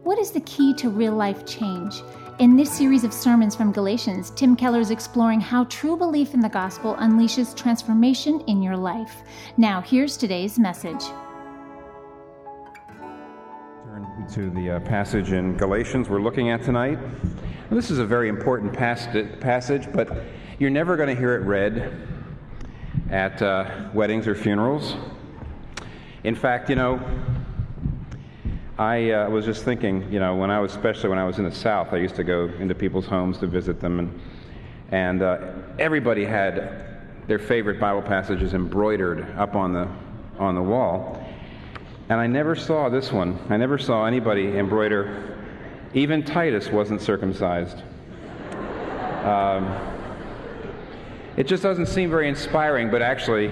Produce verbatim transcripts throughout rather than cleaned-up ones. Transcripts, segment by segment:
What is the key to real-life change? In this series of sermons from Galatians, Tim Keller is exploring how true belief in the gospel unleashes transformation in your life. Now, here's today's message. Turn to the uh, passage in Galatians we're looking at tonight. Well, this is a very important pas- passage, but you're never going to hear it read at uh, weddings or funerals. In fact, you know, I uh, was just thinking, you know, when I was, especially when I was in the South, I used to go into people's homes to visit them, and and uh, everybody had their favorite Bible passages embroidered up on the on the wall, and I never saw this one. I never saw anybody embroider. Even Titus wasn't circumcised. Um, it just doesn't seem very inspiring, but actually,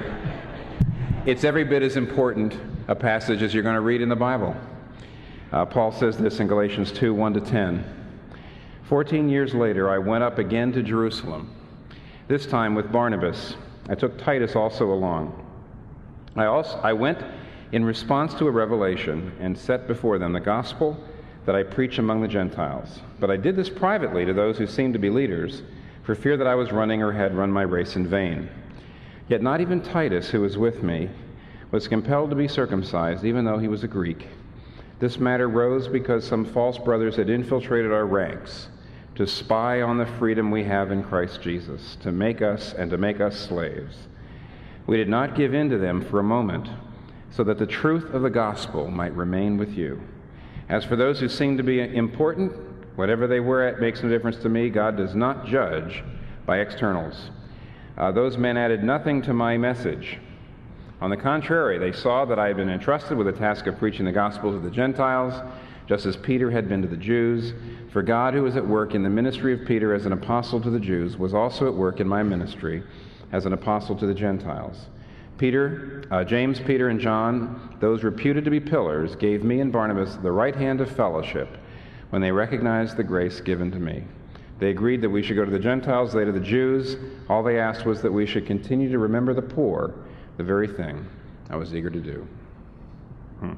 it's every bit as important a passage as you're going to read in the Bible. Uh, Paul says this in Galatians two, one to ten. Fourteen years later, I went up again to Jerusalem, this time with Barnabas. I took Titus also along. I, also, I went in response to a revelation and set before them the gospel that I preach among the Gentiles. But I did this privately to those who seemed to be leaders, for fear that I was running or had run my race in vain. Yet not even Titus, who was with me, was compelled to be circumcised, even though he was a Greek. This matter rose because some false brothers had infiltrated our ranks to spy on the freedom we have in Christ Jesus, to make us and to make us slaves. We did not give in to them for a moment, so that the truth of the gospel might remain with you. As for those who seem to be important, whatever they were at makes no difference to me. God does not judge by externals. Uh, those men added nothing to my message. On the contrary, they saw that I had been entrusted with the task of preaching the gospel to the Gentiles, just as Peter had been to the Jews. For God, who was at work in the ministry of Peter as an apostle to the Jews, was also at work in my ministry as an apostle to the Gentiles. Peter, uh, James, Peter, and John, those reputed to be pillars, gave me and Barnabas the right hand of fellowship when they recognized the grace given to me. They agreed that we should go to the Gentiles, they to the Jews. All they asked was that we should continue to remember the poor, the very thing I was eager to do. Hmm.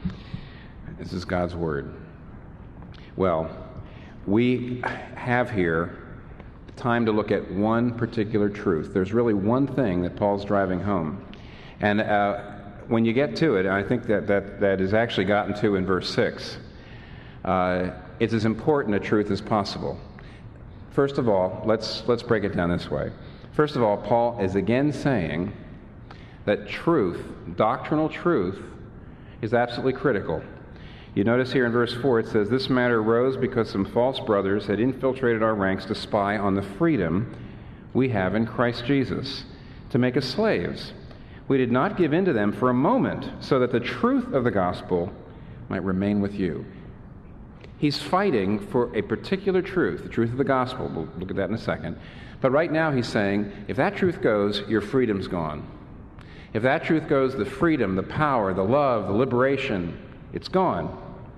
This is God's word. Well, we have here time to look at one particular truth. There's really one thing that Paul's driving home. And uh, when you get to it, I think that that, that is actually gotten to in verse six. Uh, it's as important a truth as possible. First of all, let's let's break it down this way. First of all, Paul is again saying that truth, doctrinal truth, is absolutely critical. You notice here in verse four, it says, this matter arose because some false brothers had infiltrated our ranks to spy on the freedom we have in Christ Jesus, to make us slaves. We did not give in to them for a moment, so that the truth of the gospel might remain with you. He's fighting for a particular truth, the truth of the gospel. We'll look at that in a second. But right now he's saying, if that truth goes, your freedom's gone. If that truth goes, the freedom, the power, the love, the liberation, it's gone.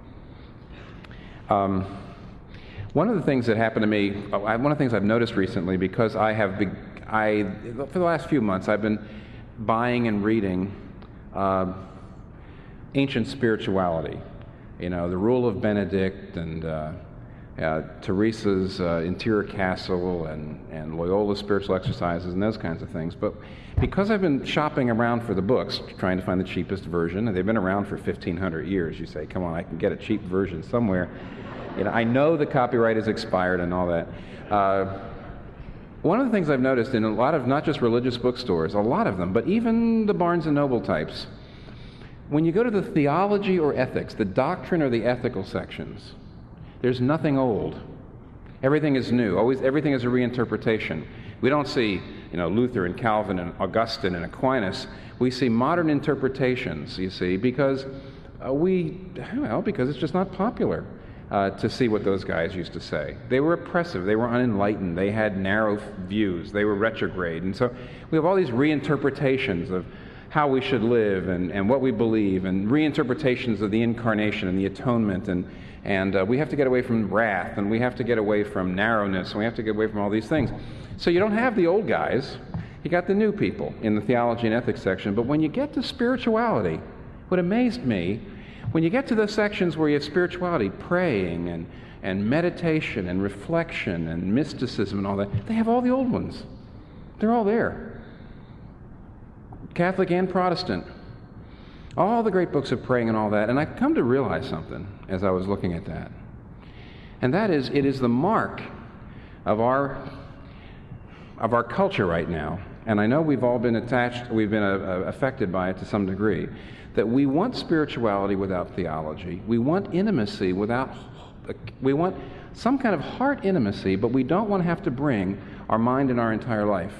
Um, one of the things that happened to me, one of the things I've noticed recently, because I have, be, I for the last few months, I've been buying and reading uh, ancient spirituality. You know, the Rule of Benedict and uh, uh, Teresa's uh, Interior Castle and, and Loyola's Spiritual Exercises and those kinds of things. But because I've been shopping around for the books, trying to find the cheapest version, and they've been around for fifteen hundred years, you say, come on, I can get a cheap version somewhere. You know, I know the copyright is expired and all that. Uh, one of the things I've noticed in a lot of, not just religious bookstores, a lot of them, but even the Barnes and Noble types, when you go to the theology or ethics, the doctrine or the ethical sections, there's nothing old. Everything is new. Always, everything is a reinterpretation. We don't see, you know, Luther and Calvin and Augustine and Aquinas. We see modern interpretations, you see, because uh, we, well, because it's just not popular uh, to see what those guys used to say. They were oppressive. They were unenlightened. They had narrow views. They were retrograde. And so we have all these reinterpretations of how we should live and, and what we believe, and reinterpretations of the incarnation and the atonement, and and uh, we have to get away from wrath, and we have to get away from narrowness, and we have to get away from all these things. So you don't have the old guys, you got the new people in the theology and ethics section. But when you get to spirituality, what amazed me When you get to those sections where you have spirituality, praying and, and meditation and reflection and mysticism and all that, they have all the old ones. They're all there. Catholic and Protestant. All the great books of praying and all that. And I've come to realize something as I was looking at that. And that is, it is the mark of our of our culture right now, and I know we've all been attached, we've been uh, affected by it to some degree, that we want spirituality without theology. We want intimacy without, we want some kind of heart intimacy, but we don't want to have to bring our mind and our entire life.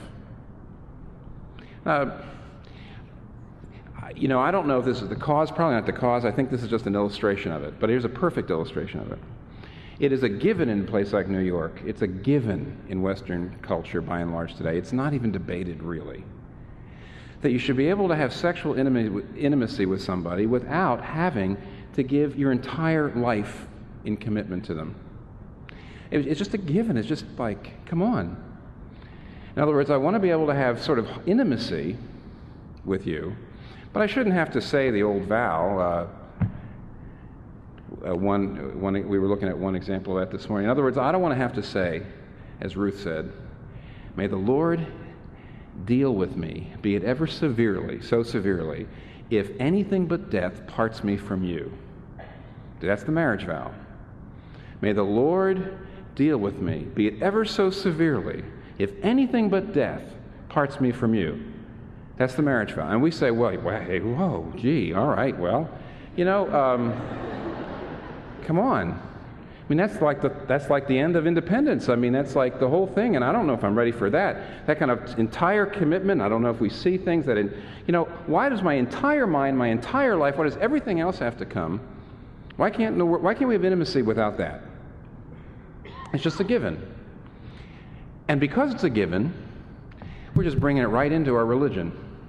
Uh, you know, I don't know if this is the cause, probably not the cause. I think this is just an illustration of it, but here's a perfect illustration of it. It is a given in a place like New York. It's a given in Western culture by and large today. It's not even debated really. That you should be able to have sexual intimacy with somebody without having to give your entire life in commitment to them. It's just a given. It's just like, come on. In other words, I want to be able to have sort of intimacy with you, but I shouldn't have to say the old vow. Uh, Uh, one, one, we were looking at one example of that this morning. In other words, I don't want to have to say, as Ruth said, may the Lord deal with me, be it ever severely, so severely, if anything but death parts me from you. That's the marriage vow. May the Lord deal with me, be it ever so severely, if anything but death parts me from you. That's the marriage vow. And we say, well, hey, whoa, gee, all right, well, you know, um, come on. I mean, that's like the that's like the end of independence. I mean, that's like the whole thing, and I don't know if I'm ready for that. That kind of entire commitment. I don't know if we see things that, in, you know, why does my entire mind, my entire life, why does everything else have to come? Why can't no, why can't we have intimacy without that? It's just a given. And because it's a given, we're just bringing it right into our religion.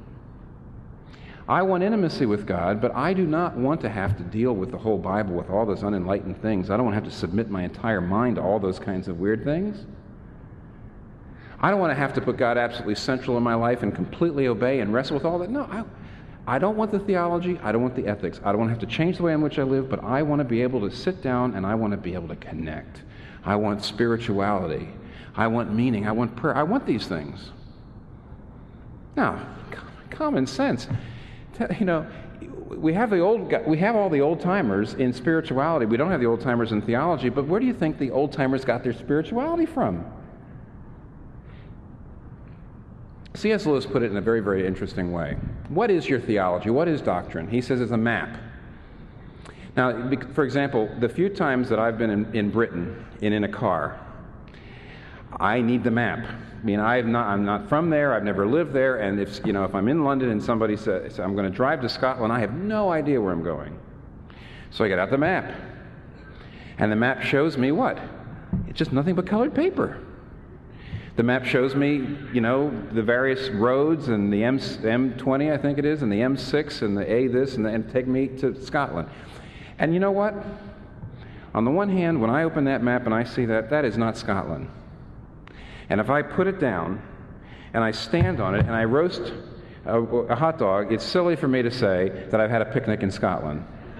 I want intimacy with God, but I do not want to have to deal with the whole Bible, with all those unenlightened things. I don't want to have to submit my entire mind to all those kinds of weird things. I don't want to have to put God absolutely central in my life and completely obey and wrestle with all that. No, I, I don't want the theology. I don't want the ethics. I don't want to have to change the way in which I live, but I want to be able to sit down and I want to be able to connect. I want spirituality. I want meaning. I want prayer. I want these things. Now, common sense. You know, we have the old, we have all the old timers in spirituality. We don't have the old timers in theology. But where do you think the old timers got their spirituality from? C S Lewis put it in a very, very interesting way. What is your theology? What is doctrine? He says it's a map. Now, for example, the few times that I've been in, in Britain and in a car, I need the map. I mean, I've not, I'm not from there. I've never lived there. And if you know, if I'm in London and somebody says I'm going to drive to Scotland, I have no idea where I'm going. So I get out the map, and the map shows me what? It's just nothing but colored paper. The map shows me, you know, the various roads and the M twenty, I think it is, and the M six and the A this, and, the, and take me to Scotland. And you know what? On the one hand, when I open that map and I see that, that is not Scotland. And if I put it down and I stand on it and I roast a, a hot dog, it's silly for me to say that I've had a picnic in Scotland.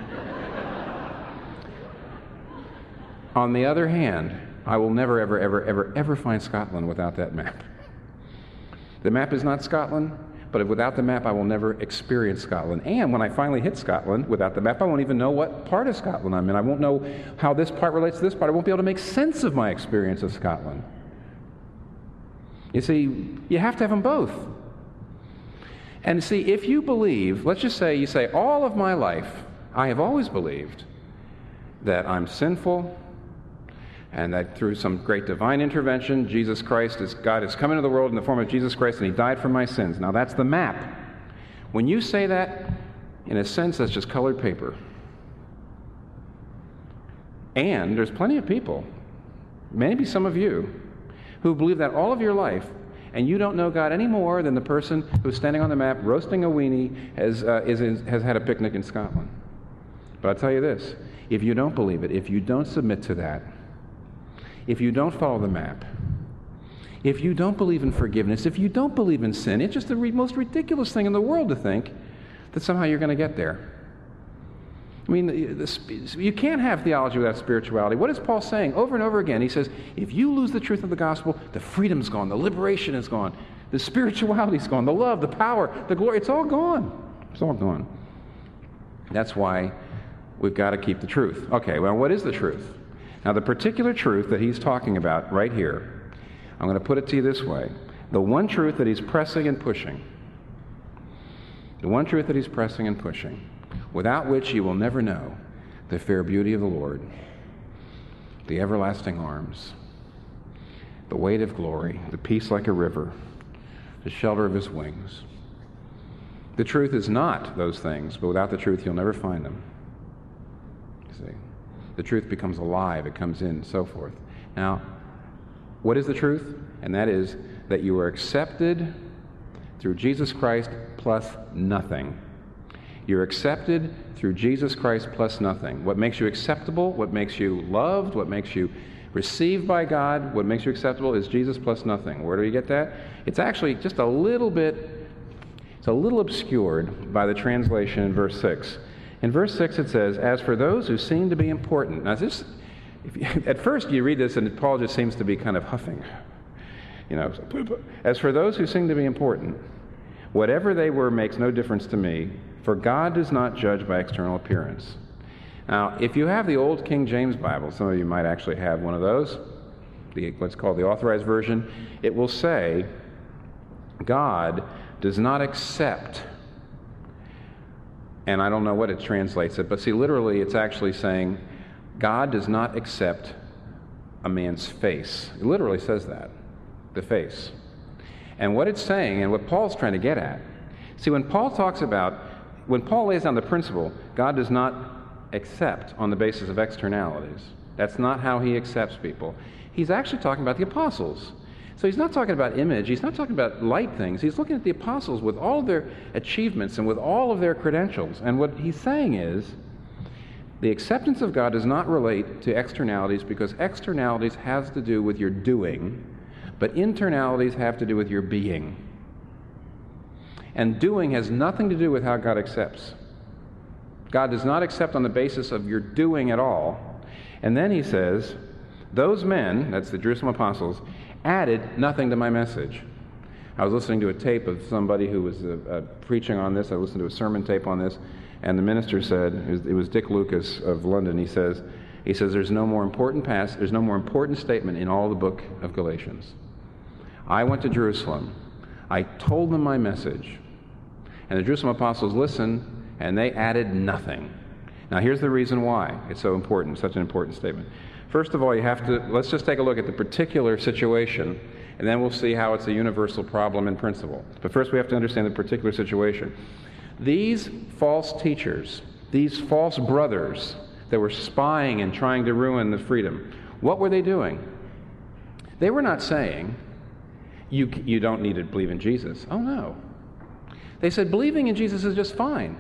On the other hand, I will never, ever, ever, ever, ever find Scotland without that map. The map is not Scotland, but without the map, I will never experience Scotland. And when I finally hit Scotland, without the map, I won't even know what part of Scotland I'm in. I won't know how this part relates to this part. I won't be able to make sense of my experience of Scotland. You see, you have to have them both. And see, if you believe, let's just say you say, all of my life, I have always believed that I'm sinful, and that through some great divine intervention, Jesus Christ, is God has come into the world in the form of Jesus Christ, and He died for my sins. Now that's the map. When you say that, in a sense, that's just colored paper. And there's plenty of people, maybe some of you, who believe that all of your life, and you don't know God any more than the person who's standing on the map roasting a weenie has, uh, is, is, has had a picnic in Scotland. But I'll tell you this, if you don't believe it, if you don't submit to that, if you don't follow the map, if you don't believe in forgiveness, if you don't believe in sin, it's just the re- most ridiculous thing in the world to think that somehow you're going to get there. I mean, the, the, you can't have theology without spirituality. What is Paul saying over and over again? He says, if you lose the truth of the gospel, the freedom's gone, the liberation is gone, the spirituality's gone, the love, the power, the glory, it's all gone. It's all gone. That's why we've got to keep the truth. Okay, well, what is the truth? Now, the particular truth that he's talking about right here, I'm going to put it to you this way. The one truth that he's pressing and pushing, the one truth that he's pressing and pushing, without which you will never know the fair beauty of the Lord, the everlasting arms, the weight of glory, the peace like a river, the shelter of his wings. The truth is not those things, but without the truth you'll never find them. You see, the truth becomes alive, it comes in, and so forth. Now, what is the truth? And that is that you are accepted through Jesus Christ plus nothing. You're accepted through Jesus Christ plus nothing. What makes you acceptable, what makes you loved, what makes you received by God, what makes you acceptable is Jesus plus nothing. Where do you get that? It's actually just a little bit, it's a little obscured by the translation in verse six. In verse six it says, as for those who seem to be important. Now this, if you, at first you read this and Paul just seems to be kind of huffing. You know, as for those who seem to be important, whatever they were makes no difference to me, for God does not judge by external appearance. Now, if you have the old King James Bible, some of you might actually have one of those, the, what's called the Authorized Version, it will say, God does not accept, and I don't know what it translates it, but see, literally it's actually saying, God does not accept a man's face. It literally says that, the face. And what it's saying, and what Paul's trying to get at, see, when Paul talks about, when Paul lays down the principle, God does not accept on the basis of externalities. That's not how he accepts people. He's actually talking about the apostles. So he's not talking about image, he's not talking about light things. He's looking at the apostles with all of their achievements and with all of their credentials. And what he's saying is, the acceptance of God does not relate to externalities because externalities has to do with your doing, but internalities have to do with your being. And doing has nothing to do with how God accepts. God does not accept on the basis of your doing at all. And then he says, those men, that's the Jerusalem apostles, added nothing to my message. I was listening to a tape of somebody who was uh, uh, preaching on this. I listened to a sermon tape on this, and the minister said, it was, it was Dick Lucas of London, he says, he says, there's no more important pass, there's no more important statement in all the book of Galatians. I went to Jerusalem. I told them my message. And the Jerusalem apostles listened, and they added nothing. Now, here's the reason why it's so important, such an important statement. First of all, you have to, let's just take a look at the particular situation, and then we'll see how it's a universal problem in principle. But first, we have to understand the particular situation. These false teachers, these false brothers that were spying and trying to ruin the freedom, what were they doing? They were not saying, you, you don't need to believe in Jesus. Oh, no. They said, believing in Jesus is just fine.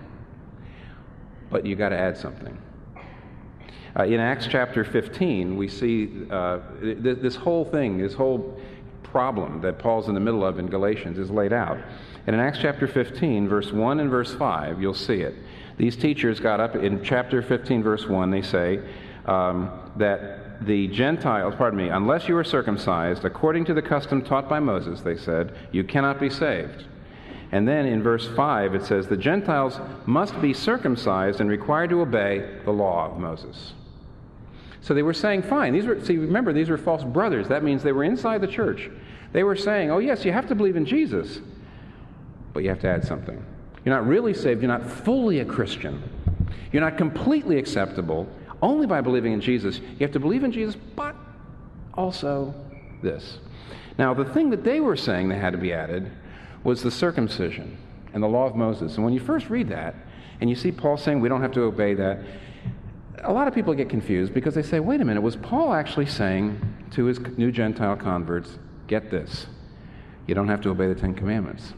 But you got to add something. Uh, in Acts chapter fifteen, we see uh, th- this whole thing, this whole problem that Paul's in the middle of in Galatians is laid out. And in Acts chapter fifteen, verse one and verse five, you'll see it. These teachers got up in chapter fifteen, verse one, they say um, that the Gentiles, pardon me, unless you are circumcised, according to the custom taught by Moses, they said, you cannot be saved. And then in verse five, it says, the Gentiles must be circumcised and required to obey the law of Moses. So they were saying, fine. These were, see, remember, these were false brothers. That means they were inside the church. They were saying, oh, yes, you have to believe in Jesus, but you have to add something. You're not really saved. You're not fully a Christian. You're not completely acceptable only by believing in Jesus. You have to believe in Jesus, but also this. Now, the thing that they were saying that had to be added was the circumcision and the law of Moses. And when you first read that, and you see Paul saying we don't have to obey that, a lot of people get confused because they say, wait a minute, was Paul actually saying to his new Gentile converts, get this, you don't have to obey the Ten Commandments.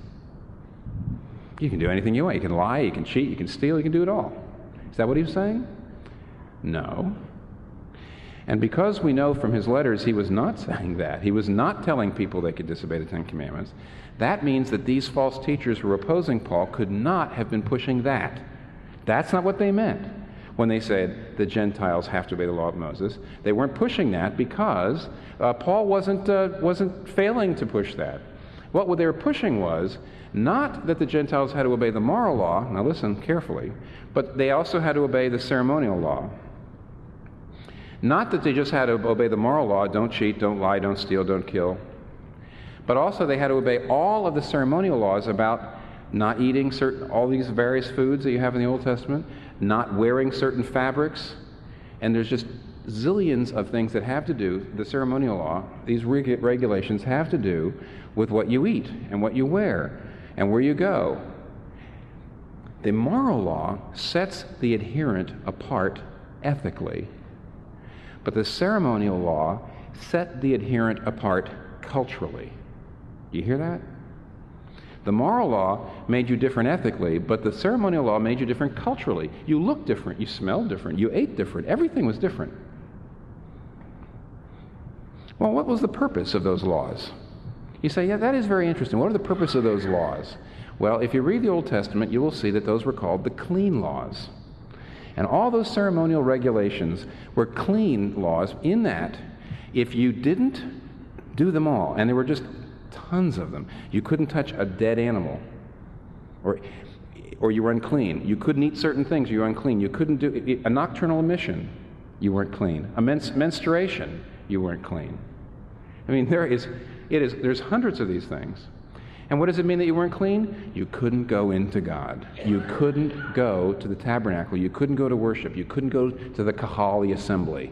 You can do anything you want. You can lie, you can cheat, you can steal, you can do it all. Is that what he was saying? No. And because we know from his letters he was not saying that, he was not telling people they could disobey the Ten Commandments, that means that these false teachers who were opposing Paul could not have been pushing that. That's not what they meant. when they said the Gentiles have to obey the law of Moses. They weren't pushing that because uh, Paul wasn't, uh, wasn't failing to push that. What they were pushing was not that the Gentiles had to obey the moral law, now listen carefully, but they also had to obey the ceremonial law. Not that they just had to obey the moral law, don't cheat, don't lie, don't steal, don't kill, but also they had to obey all of the ceremonial laws about not eating certain, all these various foods that you have in the Old Testament, not wearing certain fabrics, and there's just zillions of things that have to do, the ceremonial law, these reg- regulations have to do with what you eat and what you wear and where you go. The moral law sets the adherent apart ethically, but the ceremonial law set the adherent apart culturally. Do you hear that? The moral law made you different ethically, but the ceremonial law made you different culturally. You looked different, you smelled different, you ate different, everything was different. Well, what was the purpose of those laws? You say, yeah, that is very interesting. What are the purpose of those laws? Well, if you read the Old Testament, you will see that those were called the clean laws. And all those ceremonial regulations were clean laws in that if you didn't do them all, and there were just tons of them, you couldn't touch a dead animal, or or you were unclean. You couldn't eat certain things, you were unclean. You couldn't do a nocturnal emission, you weren't clean. A mens- menstruation, you weren't clean. I mean, there is, it is, there's hundreds of these things. And what does it mean that you weren't clean? You couldn't go into God. You couldn't go to the tabernacle. You couldn't go to worship. You couldn't go to the Kahal, the assembly.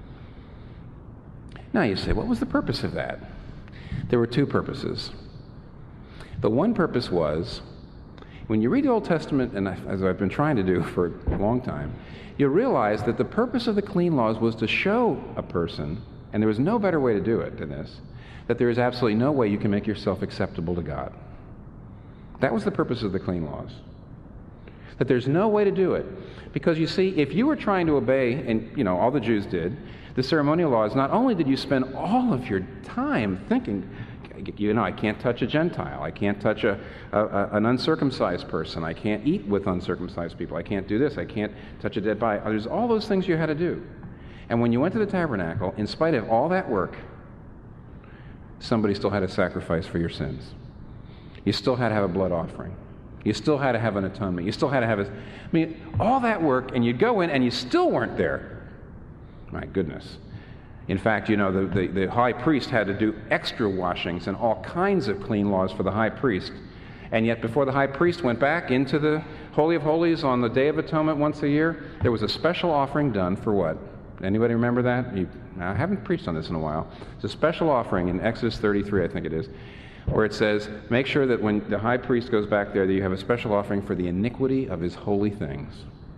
Now you say, what was the purpose of that? There were two purposes. The one purpose was, when you read the Old Testament, and as I've been trying to do for a long time, you'll realize that the purpose of the clean laws was to show a person, and there was no better way to do it than this, that there is absolutely no way you can make yourself acceptable to God. That was the purpose of the clean laws. That there's no way to do it. Because you see, if you were trying to obey, and you know, all the Jews did, the ceremonial laws, not only did you spend all of your time thinking, you know, I can't touch a Gentile, I can't touch a, a, a an uncircumcised person, I can't eat with uncircumcised people, I can't do this, I can't touch a dead body. There's all those things you had to do. And when you went to the tabernacle, in spite of all that work, somebody still had to sacrifice for your sins. You still had to have a blood offering. You still had to have an atonement. You still had to have a... I mean, all that work, and you'd go in, and you still weren't there. My goodness. In fact, you know, the, the, the high priest had to do extra washings and all kinds of clean laws for the high priest. And yet, before the high priest went back into the Holy of Holies on the Day of Atonement once a year, there was a special offering done for what? Anybody remember that? You, I haven't preached on this in a while. It's a special offering in Exodus thirty-three, I think it is, where it says, make sure that when the high priest goes back there, that you have a special offering for the iniquity of his holy things.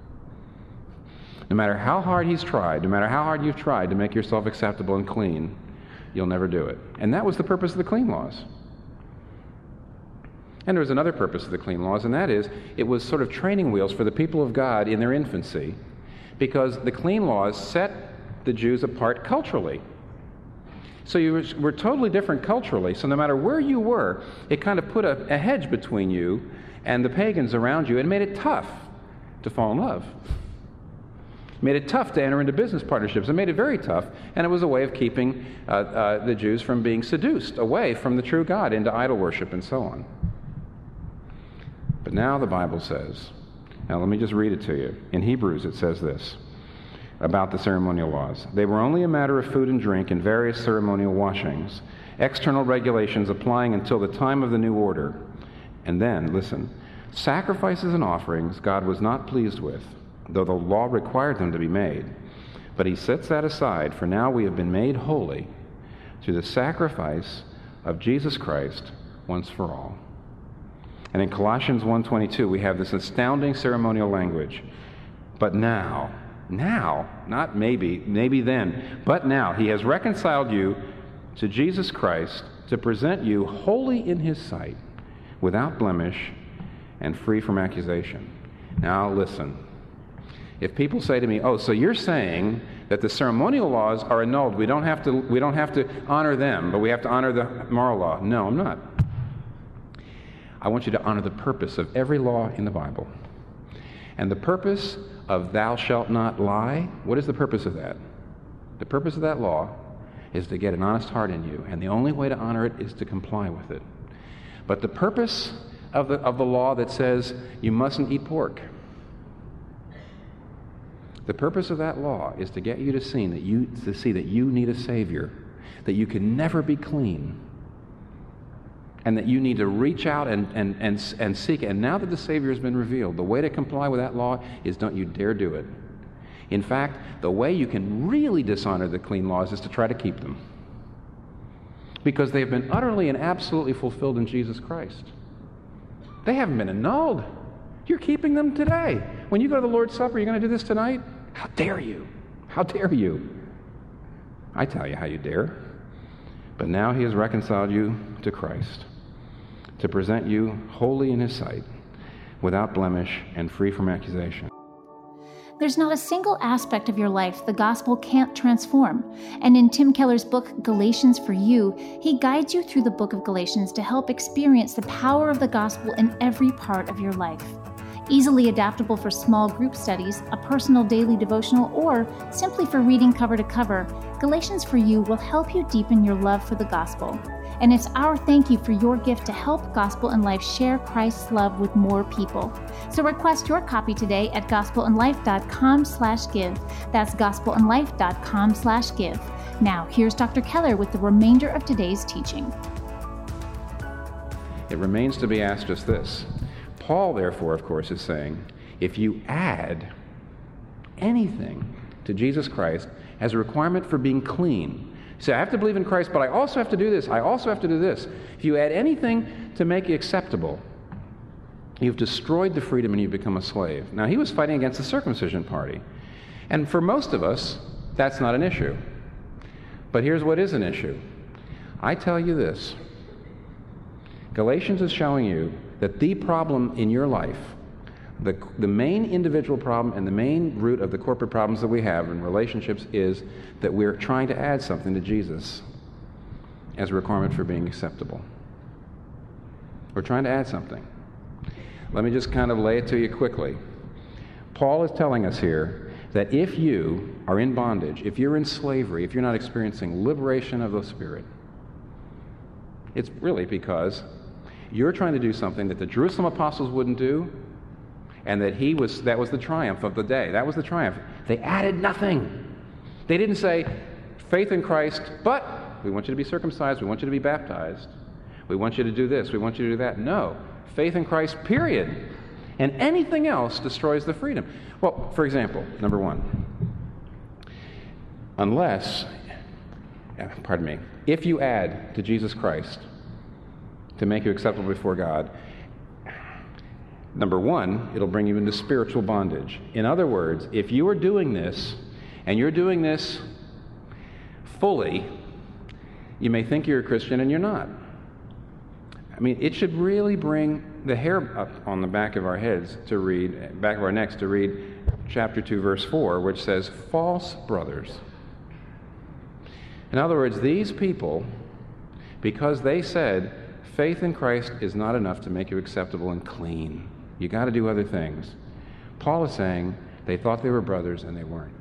No matter how hard he's tried, no matter how hard you've tried to make yourself acceptable and clean, you'll never do it. And that was the purpose of the clean laws. And there was another purpose of the clean laws, and that is, it was sort of training wheels for the people of God in their infancy, because the clean laws set the Jews apart culturally. So you were totally different culturally, so no matter where you were, it kind of put a, a hedge between you and the pagans around you, and made it tough to fall in love. It made it tough to enter into business partnerships. It made it very tough, and it was a way of keeping uh, uh, the Jews from being seduced away from the true God into idol worship and so on. But now the Bible says, now let me just read it to you. In Hebrews it says this about the ceremonial laws. They were only a matter of food and drink and various ceremonial washings, external regulations applying until the time of the new order. And then, listen, sacrifices and offerings God was not pleased with, though the law required them to be made. But he sets that aside, for now we have been made holy through the sacrifice of Jesus Christ once for all. And in Colossians one twenty-two, we have this astounding ceremonial language. But now, now, not maybe, maybe then, but now, he has reconciled you to Jesus Christ to present you holy in his sight, without blemish, and free from accusation. Now listen, if people say to me, oh, so you're saying that the ceremonial laws are annulled, we don't have to, we don't have to honor them, but we have to honor the moral law. No, I'm not. I want you to honor the purpose of every law in the Bible. And the purpose of thou shalt not lie, what is the purpose of that? The purpose of that law is to get an honest heart in you, and the only way to honor it is to comply with it. But the purpose of the, of the law that says you mustn't eat pork, the purpose of that law is to get you to see that you, to see that you need a Savior, that you can never be clean, and that you need to reach out and, and, and, and seek it. And now that the Savior has been revealed, the way to comply with that law is don't you dare do it. In fact, the way you can really dishonor the clean laws is to try to keep them, because they have been utterly and absolutely fulfilled in Jesus Christ. They haven't been annulled. You're keeping them today. When you go to the Lord's Supper, you're going to do this tonight? How dare you? How dare you? I tell you how you dare. But now he has reconciled you to Christ, to present you holy in his sight, without blemish and free from accusation. There's not a single aspect of your life the gospel can't transform. And in Tim Keller's book, Galatians for You, he guides you through the book of Galatians to help experience the power of the gospel in every part of your life. Easily adaptable for small group studies, a personal daily devotional, or simply for reading cover to cover, Galatians for You will help you deepen your love for the gospel. And it's our thank you for your gift to help Gospel in Life share Christ's love with more people. So request your copy today at gospelinlife.com slash give. That's gospelinlife.com slash give. Now, here's Doctor Keller with the remainder of today's teaching. It remains to be asked just this. Paul, therefore, of course, is saying, if you add anything to Jesus Christ as a requirement for being clean, you say, I have to believe in Christ, but I also have to do this, I also have to do this. If you add anything to make it acceptable, you've destroyed the freedom and you've become a slave. Now, he was fighting against the circumcision party. And for most of us, that's not an issue. But here's what is an issue. I tell you this. Galatians is showing you that the problem in your life, the, the main individual problem and the main root of the corporate problems that we have in relationships is that we're trying to add something to Jesus as a requirement for being acceptable. We're trying to add something. Let me just kind of lay it to you quickly. Paul is telling us here that if you are in bondage, if you're in slavery, if you're not experiencing liberation of the Spirit, it's really because you're trying to do something that the Jerusalem apostles wouldn't do, and that he was that was the triumph of the day. That was the triumph. They added nothing. They didn't say, faith in Christ, but we want you to be circumcised, we want you to be baptized, we want you to do this, we want you to do that. No. Faith in Christ, period. And anything else destroys the freedom. Well, for example, number one, unless, pardon me, if you add to Jesus Christ to make you acceptable before God, number one, it'll bring you into spiritual bondage. In other words, if you are doing this, and you're doing this fully, you may think you're a Christian and you're not. I mean, it should really bring the hair up on the back of our heads to read, back of our necks to read chapter two, verse four, which says, false brothers. In other words, these people, because they said, faith in Christ is not enough to make you acceptable and clean. You got to do other things. Paul is saying they thought they were brothers and they weren't.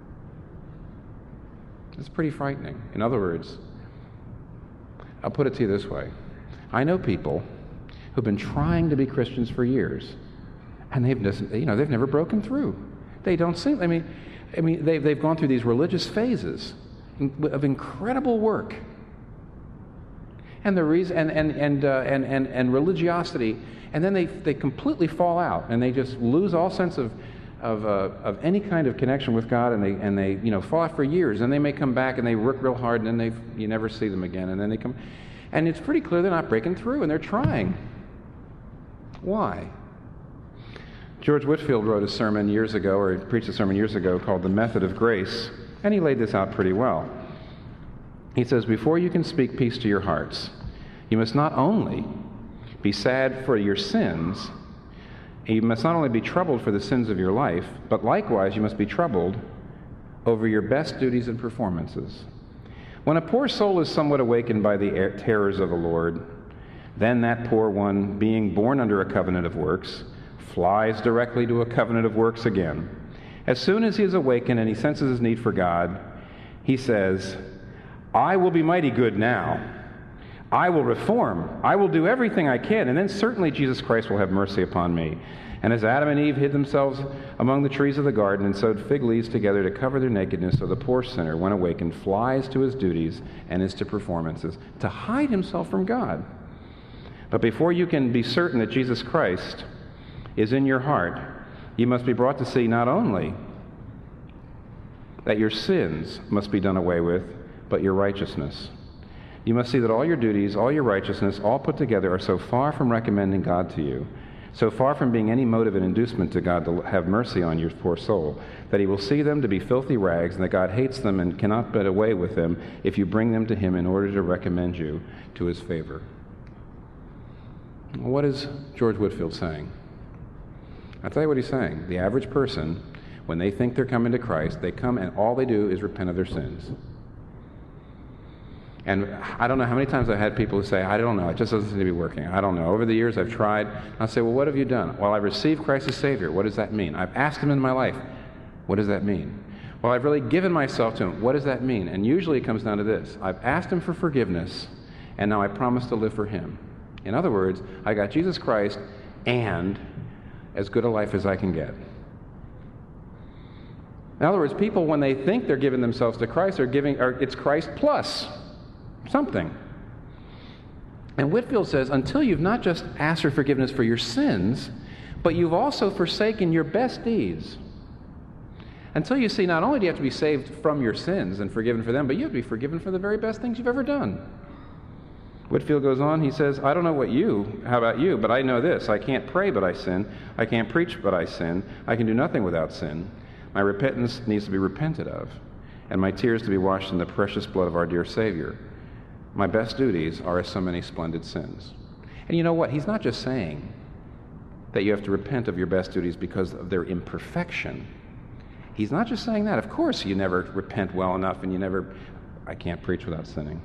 It's pretty frightening. In other words, I'll put it to you this way. I know people who've been trying to be Christians for years, and they've just, you know, they've never broken through. They don't seem. I mean, I mean, they've they've gone through these religious phases of incredible work, and the reason and and and uh, and, and and religiosity, and then they they completely fall out, and they just lose all sense of of uh, of any kind of connection with God, and they and they you know fall out for years, and they may come back and they work real hard, and then they you never see them again, and then they come, and it's pretty clear they're not breaking through, and they're trying. Why? George Whitefield wrote a sermon years ago, or he preached a sermon years ago called The Method of Grace, and he laid this out pretty well. He says, before you can speak peace to your hearts, you must not only be sad for your sins, you must not only be troubled for the sins of your life, but likewise you must be troubled over your best duties and performances. When a poor soul is somewhat awakened by the terrors of the Lord, then that poor one, being born under a covenant of works, flies directly to a covenant of works again. As soon as he is awakened and he senses his need for God, he says, I will be mighty good now. I will reform. I will do everything I can, and then certainly Jesus Christ will have mercy upon me. And as Adam and Eve hid themselves among the trees of the garden and sewed fig leaves together to cover their nakedness, so the poor sinner, when awakened, flies to his duties and is to performances, to hide himself from God. But before you can be certain that Jesus Christ is in your heart, you must be brought to see not only that your sins must be done away with, but your righteousness. You must see that all your duties, all your righteousness, all put together are so far from recommending God to you, so far from being any motive and inducement to God to have mercy on your poor soul, that he will see them to be filthy rags, and that God hates them and cannot get away with them if you bring them to him in order to recommend you to his favor. What is George Whitefield saying? I'll tell you what he's saying. The average person, when they think they're coming to Christ, they come and all they do is repent of their sins. And I don't know how many times I've had people who say, I don't know, it just doesn't seem to be working. I don't know. Over the years I've tried. I'll say, well, what have you done? Well, I've received Christ as Savior. What does that mean? I've asked him in my life. What does that mean? Well, I've really given myself to him. What does that mean? And usually it comes down to this. I've asked him for forgiveness, and now I promise to live for him. In other words, I got Jesus Christ and as good a life as I can get. In other words, people, when they think they're giving themselves to Christ, are giving, are, it's Christ plus something. And Whitefield says, until you've not just asked for forgiveness for your sins, but you've also forsaken your best deeds. Until you see, not only do you have to be saved from your sins and forgiven for them, but you have to be forgiven for the very best things you've ever done. Whitefield goes on, he says, I don't know what you, how about you, but I know this. I can't pray, but I sin. I can't preach, but I sin. I can do nothing without sin. My repentance needs to be repented of, and my tears to be washed in the precious blood of our dear Savior. My best duties are as so many splendid sins. And you know what? He's not just saying that you have to repent of your best duties because of their imperfection. He's not just saying that. Of course, you never repent well enough, and you never, I can't preach without sinning.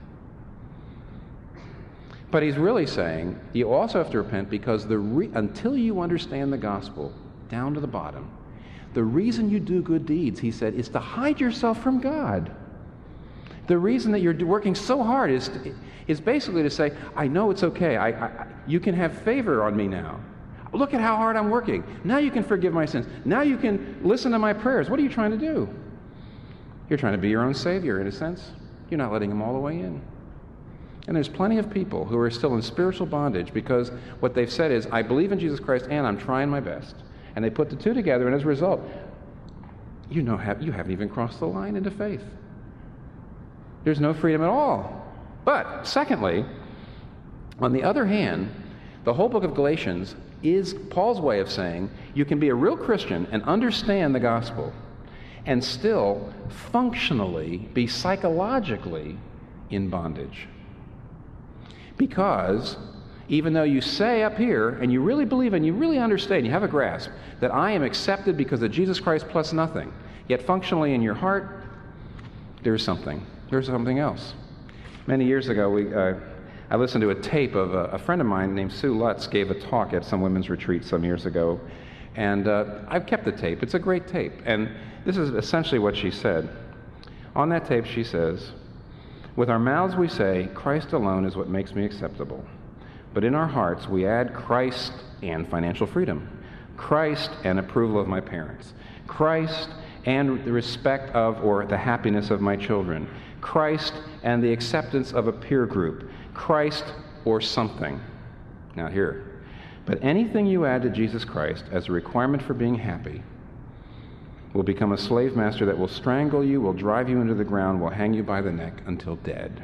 But he's really saying you also have to repent because the re- until you understand the gospel down to the bottom, the reason you do good deeds, he said, is to hide yourself from God. The reason that you're working so hard is to, is basically to say, I know it's okay. I, I, you can have favor on me now. Look at how hard I'm working. Now you can forgive my sins. Now you can listen to my prayers. What are you trying to do? You're trying to be your own savior, in a sense. You're not letting him all the way in. And there's plenty of people who are still in spiritual bondage because what they've said is, I believe in Jesus Christ and I'm trying my best. And they put the two together, and as a result, you know, have, you haven't even crossed the line into faith. There's no freedom at all. But, secondly, on the other hand, the whole book of Galatians is Paul's way of saying you can be a real Christian and understand the gospel and still functionally be psychologically in bondage. Because even though you say up here, and you really believe and you really understand, you have a grasp, that I am accepted because of Jesus Christ plus nothing, yet functionally in your heart, there's something. There's something else. Many years ago, we, uh, I listened to a tape of a, a friend of mine named Sue Lutz gave a talk at some women's retreat some years ago, and uh, I've kept the tape. It's a great tape, and this is essentially what she said. On that tape, she says, with our mouths we say, Christ alone is what makes me acceptable. But in our hearts, we add Christ and financial freedom, Christ and approval of my parents, Christ and the respect of or the happiness of my children, Christ and the acceptance of a peer group, Christ or something. Now here, but anything you add to Jesus Christ as a requirement for being happy will become a slave master that will strangle you, will drive you into the ground, will hang you by the neck until dead.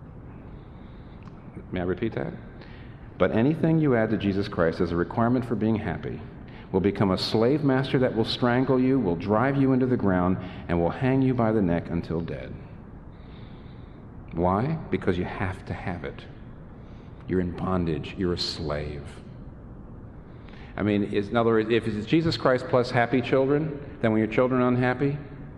May I repeat that? But anything you add to Jesus Christ as a requirement for being happy will become a slave master that will strangle you, will drive you into the ground, and will hang you by the neck until dead. Why? Because you have to have it. You're in bondage. You're a slave. I mean, is, in other words, if it's Jesus Christ plus happy children, then when your children are unhappy,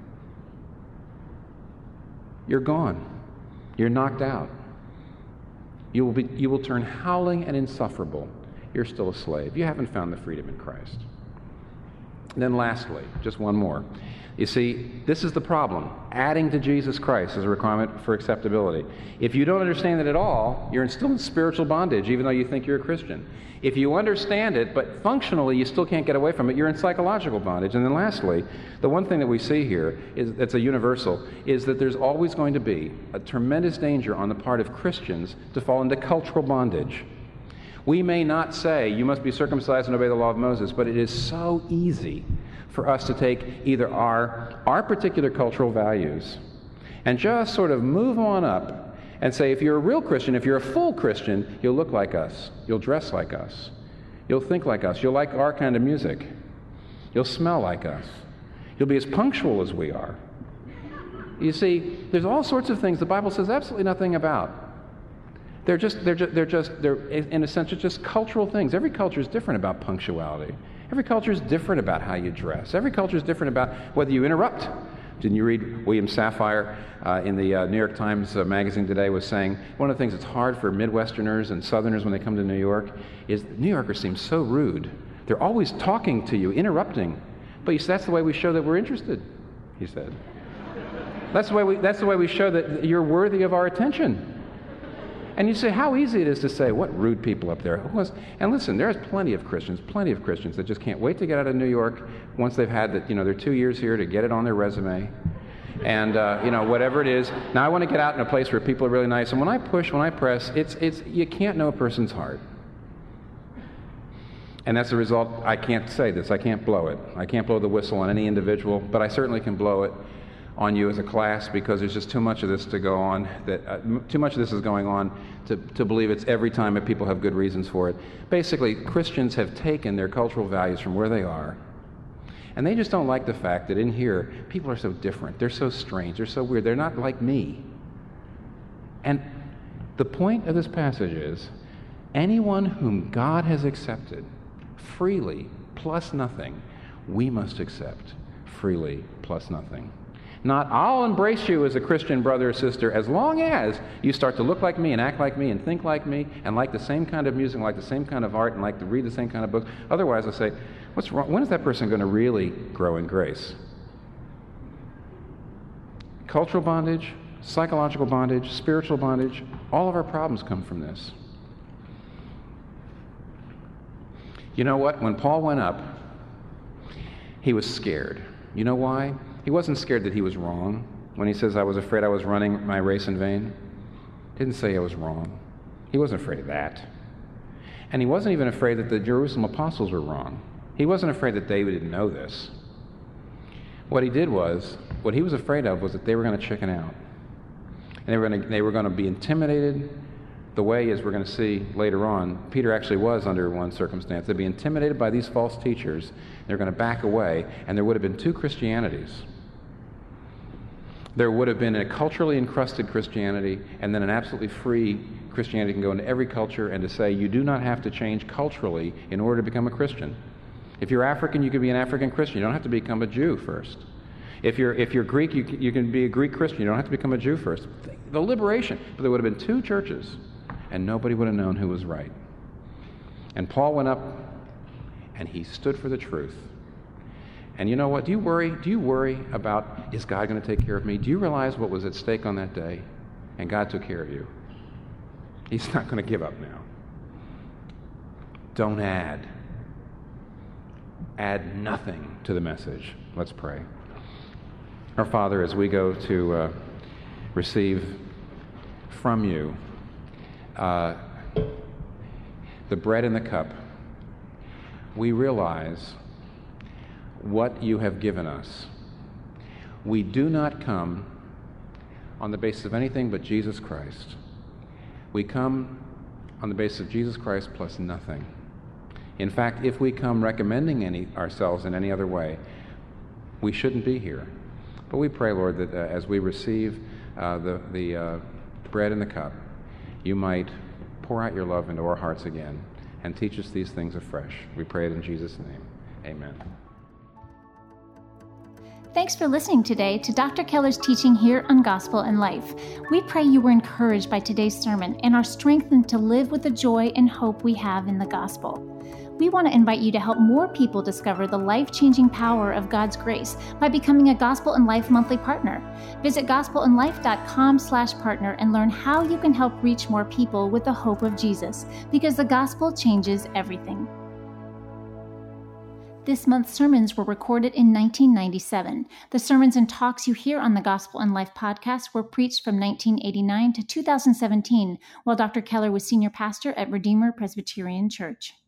you're gone. You're knocked out. You will be, you will turn howling and insufferable you're still a slave. You haven't found the freedom in Christ. And then lastly, just one more. You see, this is the problem. Adding to Jesus Christ is a requirement for acceptability. If you don't understand it at all, you're still in spiritual bondage, even though you think you're a Christian. If you understand it, but functionally you still can't get away from it, you're in psychological bondage. And then lastly, the one thing that we see here, is that's a universal, is that there's always going to be a tremendous danger on the part of Christians to fall into cultural bondage. We may not say, you must be circumcised and obey the law of Moses, but it is so easy for us to take either our, our particular cultural values and just sort of move on up and say, if you're a real Christian, if you're a full Christian, you'll look like us, you'll dress like us, you'll think like us, you'll like our kind of music, you'll smell like us, you'll be as punctual as we are. You see, there's all sorts of things the Bible says absolutely nothing about. They're just, they're just, they're just, they're in a sense, it's just cultural things. Every culture is different about punctuality. Every culture is different about how you dress. Every culture is different about whether you interrupt. Didn't you read William Safire uh, in the uh, New York Times uh, magazine today was saying, one of the things that's hard for Midwesterners and Southerners when they come to New York is New Yorkers seem so rude. They're always talking to you, interrupting. But you see, that's the way we show that we're interested, he said. That's the way we, that's the way we show that you're worthy of our attention. And you say how easy it is to say, what rude people up there. And listen, there's plenty of Christians, plenty of Christians that just can't wait to get out of New York once they've had that, you know, their two years here to get it on their resume. And, uh, you know, whatever it is. Now I want to get out in a place where people are really nice. And when I push, when I press, it's, it's, you can't know a person's heart. And that's the result. I can't say this. I can't blow it. I can't blow the whistle on any individual, but I certainly can blow it on you as a class, because there's just too much of this to go on, that uh, m- too much of this is going on to, to believe it's every time that people have good reasons for it. Basically, Christians have taken their cultural values from where they are, and they just don't like the fact that in here, people are so different. They're so strange. They're so weird. They're not like me. And the point of this passage is, anyone whom God has accepted freely plus nothing, we must accept freely plus nothing. Not, I'll embrace you as a Christian brother or sister as long as you start to look like me and act like me and think like me and like the same kind of music, like the same kind of art, and like to read the same kind of books. Otherwise, I say, what's wrong? When is that person going to really grow in grace? Cultural bondage, psychological bondage, spiritual bondage, all of our problems come from this. You know what? When Paul went up, he was scared. You know why? He wasn't scared that he was wrong. When he says, I was afraid I was running my race in vain, he didn't say I was wrong. He wasn't afraid of that. And he wasn't even afraid that the Jerusalem apostles were wrong. He wasn't afraid that they didn't know this. What he did was, what he was afraid of was that they were going to chicken out. And they were going to, they were going to be intimidated. The way, as we're going to see later on, Peter actually was under one circumstance. They'd be intimidated by these false teachers. They're going to back away, and there would have been two Christianities. There would have been a culturally encrusted Christianity, and then an absolutely free Christianity can go into every culture, and to say you do not have to change culturally in order to become a Christian. If you're African, you can be an African Christian. You don't have to become a Jew first. If you're if you're Greek, you can, you can be a Greek Christian. You don't have to become a Jew first. The liberation. But there would have been two churches, and nobody would have known who was right. And Paul went up, and he stood for the truth. And you know what? Do you worry? Do you worry about, is God going to take care of me? Do you realize what was at stake on that day? And God took care of you. He's not going to give up now. Don't add. Add nothing to the message. Let's pray. Our Father, as we go to uh, receive from you uh, the bread and the cup, we realize what you have given us. We do not come on the basis of anything but Jesus Christ. We come on the basis of Jesus Christ plus nothing. In fact, if we come recommending any ourselves in any other way, we shouldn't be here. But we pray, Lord, that uh, as we receive uh, the, the uh, bread and the cup, you might pour out your love into our hearts again and teach us these things afresh. We pray it in Jesus' name. Amen. Thanks for listening today to Doctor Keller's teaching here on Gospel and Life. We pray you were encouraged by today's sermon and are strengthened to live with the joy and hope we have in the gospel. We want to invite you to help more people discover the life-changing power of God's grace by becoming a Gospel and Life monthly partner. Visit gospel and life dot com slash partner and learn how you can help reach more people with the hope of Jesus, because the gospel changes everything. This month's sermons were recorded in nineteen ninety-seven. The sermons and talks you hear on the Gospel and Life podcast were preached from nineteen eighty-nine to two thousand seventeen, while Doctor Keller was senior pastor at Redeemer Presbyterian Church.